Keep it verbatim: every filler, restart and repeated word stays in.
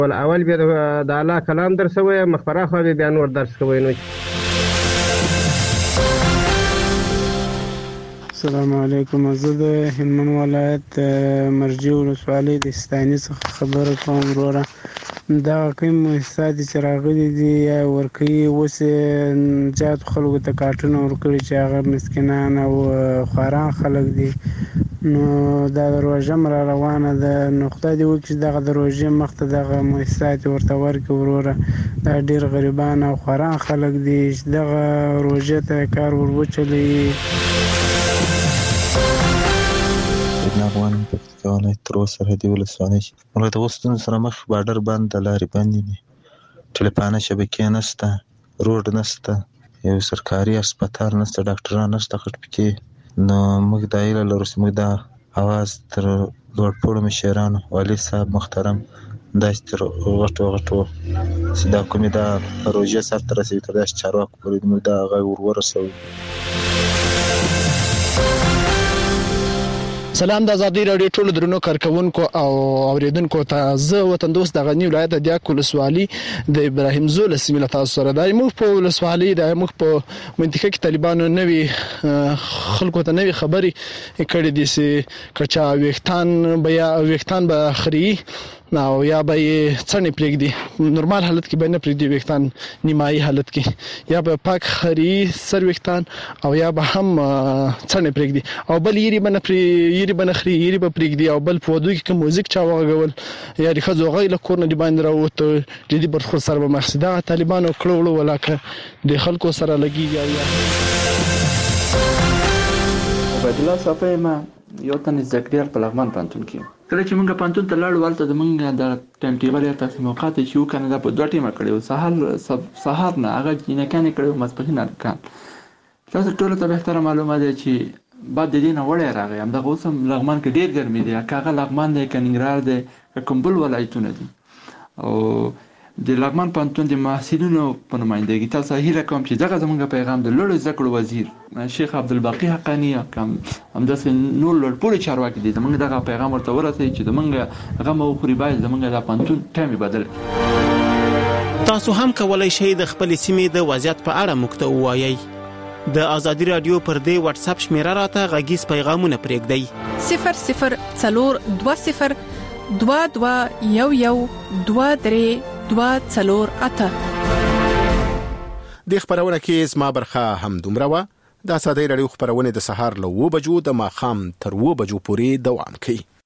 ول اول بیا د الله کلام درس وای مخبره خو بیا نور درس کوي نو. السلام علیکم. زه د هلمند ولایت مرجع ولسوالۍ د ستاني څخه خبره کوم. وروره دا کوم مؤسسات چې راغلي دي یا ورکوي اوس زیات خلکو ته کارټونه ورکړي چې هغه مسکینان او خواران خلک دي، نو دا د روژه م را روانه ده، نو خدای دې وکړي چې دغه د روژې مخته دغه مؤسسات ورته ورکړي. وروره دا ډېر غریبان او خواران خلک دي چې دغه روژې ته کار ور وچلوي. افغان پکتیکا ولایت تر اوسه سرحدي ولسوالۍ موږ د اوس ستونزو سره مخ، بارډر بند، د لارې بندې دي، ټلیفونه شبکې نشته، روډ نشته، یو سرکاري هسپتال نشته، ډاکټران نشته خټ پکې. نو موږ دا هیله لرو چې موږ دا اواز تر لوړپوړو مشرانو، والي صاحب محترم، داسې تر غټو غټو چې دا کومې دا پروژې سرته رسوي تر داسې چارواکو پورې موږ دا غږ ور ورسوو. سلام د ازادي راډیو ټولو درنو کارکونکو او اوریدونکو ته، زه وطن دوست د غنی ولایت د دیاک ولسوالۍ د ابراهیم زول سیمه له تاسو سره د موږ په ولسوالۍ د موږ په منطقه کې طالبانو نوي خلکو ته نوي خبري کړې دي چې کچا ویختان بیا ویختان به خري نو یا به څنګه پرېږدي، نورمال حالت کې به نه پرېږدي ویختان، نیمایي حالت کې یا به پاک خري سر ویختان او یا به هم څنګه پرېږدي، او بل یری به نه پرې یری به نه خري یری به پرېږدي، او بل په ودو کې کوم موزیک چا وغږول یا د ښځو غږ له کور نه د باندې راووته جدي برخورد سره به مخ دغه طالبانو کړه وړه ولاکه د خلکو سره لګېږي. او یا عبدالله صافی ما یو تن زکریا په لغمان پانتون کې کله چې موږ پانتون ته لاړو ولته د موږ د ټایم ټیبل یا تاسو موقعات چې یو کنه د په دوه ټیمه کړو، سهار سهار نه هغه نه کنه کړو ماسپخین کان. تاسو ټول ته به احترام معلومه ده چې بعد د دې نه وړه راغی هم دغه اوسم لغمان کې ډیر ګرمي دی، کاغه لغمان دی کنګرار دی کوم بل ولایتونه دي، او د لغمان پانتون د محصلینو په نمائندګۍ تاسو هیله کوم چې دغه زموږ پیغام د لوړو زده کړو وزیر شیخ عبدالباقی حقانی کوم همداسې نور لوړپوړي چارواکي دي، زموږ دغه پیغام ورته ورسوي چې زموږ غم او خوري باید زموږ د پانتون ټایم بدل کړي. تاسو هم کولای شئ د خپل سیمې د وضعیت په اړه موږ ته ووایئ. د ازادي رادیو پر دې واتس اپ شمیره راته غږیز پیغامونه پرېږدئ صفر صفر څلور دوه صفر دوه دوه یو یو دوه درې دوه څلور اته. د خبرونه کې زما برخه هم دومره وه. د ازادي رادیو خبرونه د سهار له اوه بجو د ماښام تر اوه بجو پورې دوام کوي.